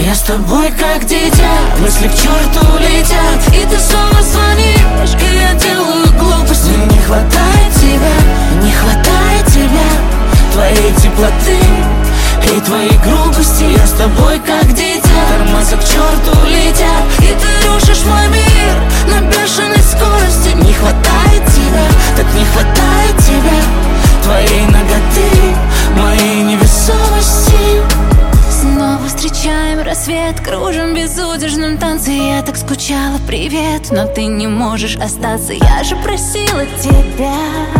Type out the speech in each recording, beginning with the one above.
Я с тобой как дитя, мысли к черту летят, и ты снова звонишь, и я делаю глупости. Не хватает тебя, не хватает тебя, твоей теплоты и твоей грубости. Я с тобой как дитя, тормоза к черту летят, и ты рушишь мой мир на бешеной скорости. Не хватает тебя, так не хватает тебя, твоей наготы, моей невесомости. Снова встречаем рассвет, кружим в безудержном танце. Я так скучала, привет, но ты не можешь остаться. Я же просила тебя,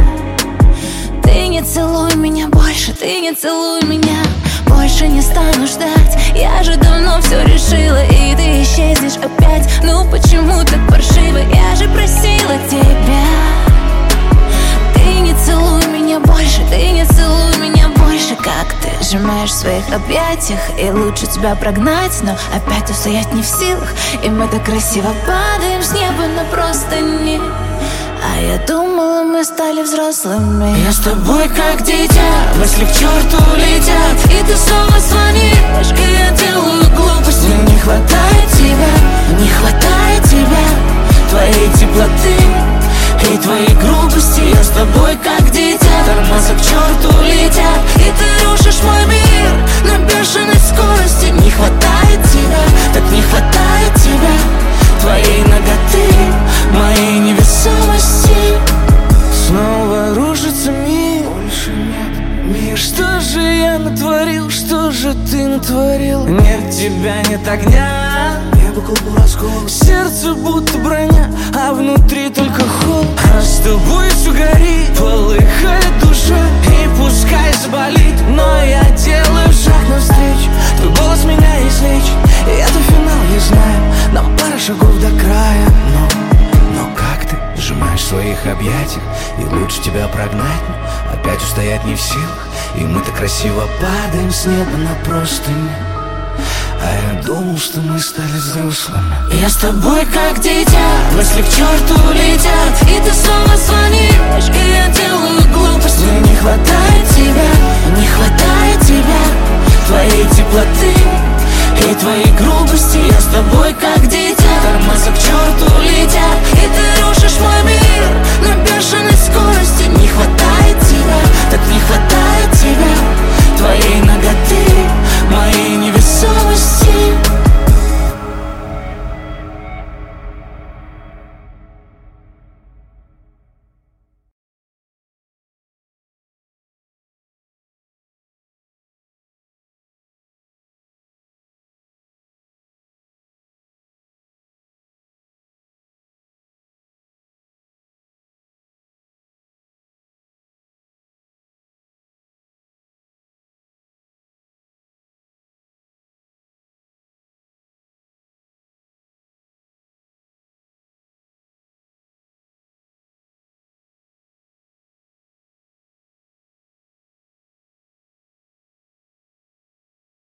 ты не целуй меня больше, ты не целуй меня. Больше не стану ждать, я же давно все решила, и ты исчезнешь опять. Ну почему так паршиво, я же просила тебя. Ты не целуй меня больше, ты не целуй меня больше. Как ты сжимаешь в своих объятиях, и лучше тебя прогнать, но опять устоять не в силах. И мы так красиво падаем с неба на простыни, а я думала, мы стали взрослыми. Я с тобой как дитя, мысли к черту летят, и ты снова звонишь, и я делаю глупости. Не хватает тебя, не хватает тебя, твоей теплоты и твоей грубости. Я с тобой как дитя, тормоза к черту летят, и ты рушишь мой мир на бешеной скорости. Не хватает тебя, так не хватает тебя, твоей наготы, моей невесомости. Снова рушится мир, больше нет мира. Что же я натворил, что же ты натворил? Нет тебя, нет огня, небо клубу раскол, сердце будто броня, а внутри только холод. А с тобой все горит, полыхает душа, и пускай заболит, но я делаю шаг навстречу. Твой голос меня излечит, и это финал, я знаю, нам пара шагов до края. Но как ты сжимаешь в своих объятиях, и лучше тебя прогнать, но опять устоять не в силах. И мы так красиво падаем с неба на простыни, а я думал, что мы стали взрослыми. Я с тобой как дитя, мысли к черту летят, и ты снова звонишь, и я делаю глупости. Не хватает тебя, не хватает тебя, твоей теплоты